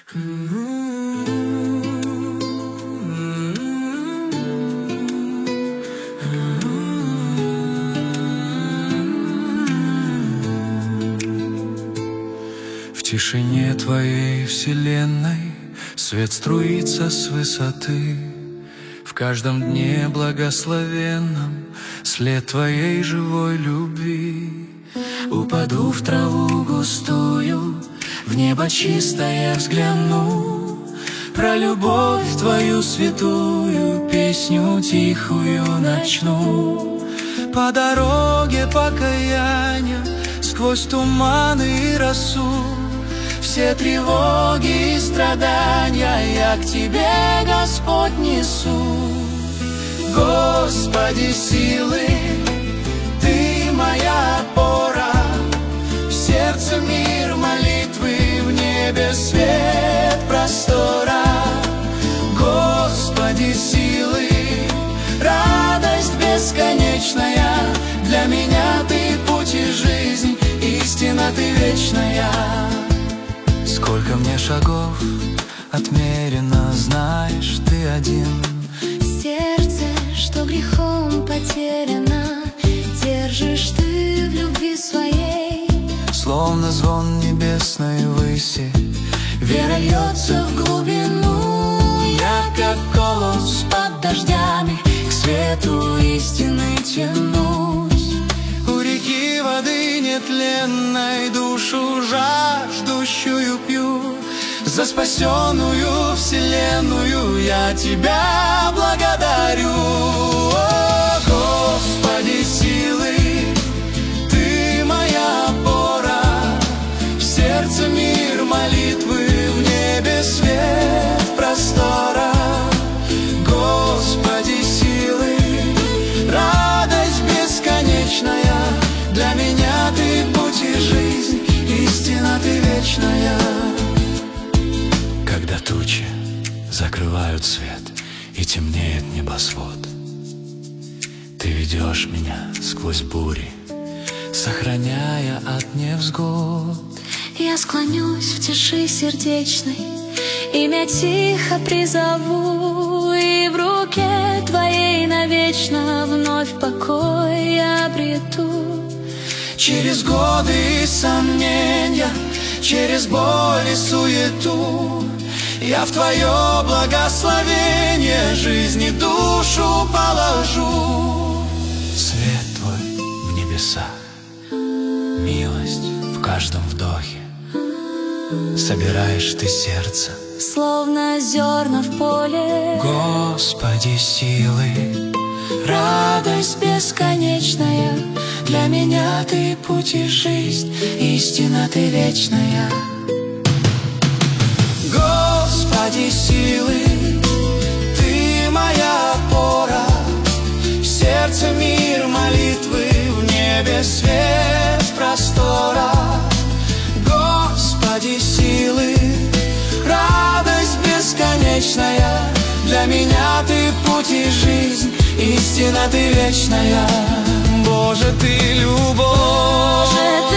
В тишине твоей вселенной свет струится с высоты. В каждом дне благословенном след твоей живой любви. Упаду в траву густую, в небо чистое взгляну, про любовь твою святую песню тихую начну. По дороге покаяния, сквозь туманы и росу, все тревоги и страдания я к Тебе, Господь, несу. Господи, силы, Ты моя опора, в сердце мир молитвы, в небе свет простора. Господи, силы, радость бесконечная, для меня Ты путь и жизнь, истина Ты вечная. Сколько мне шагов отмерено, знаешь, Ты один. Сердце, что грехом потеряно, держишь Ты в любви своей. Словно звон небесной выси, вера льется в глубину. Я, как колос под дождями, к свету истины тянусь. У реки воды нетленной душу жаждущую пью. За спасенную вселенную я Тебя благодарю. О, Господи, силы, Ты моя опора, в сердце мир молитвы, в небе свет простора. Господи, силы, радость бесконечная, для меня Ты путь и жизнь, истина Ты вечная. Когда тучи закрывают свет и темнеет небосвод, Ты ведешь меня сквозь бури, сохраняя от невзгод. Я склонюсь в тиши сердечной, имя тихо призову, и в руке Твоей навечно вновь покой я обрету. Через годы и сомнения, через боль и суету, я в Твое благословение жизнь и душу положу. Свет Твой в небесах, милость в каждом вдохе, собираешь Ты сердце, словно зерна в поле. Господи, силы, радость бесконечная, для меня Ты путь и жизнь, истина Ты вечная. Господи, силы, Ты моя опора, в сердце мир молитвы, в небе свет простора. Господи, силы, радость бесконечная, для меня Ты путь и жизнь, истина Ты вечная. Боже, Ты любовь.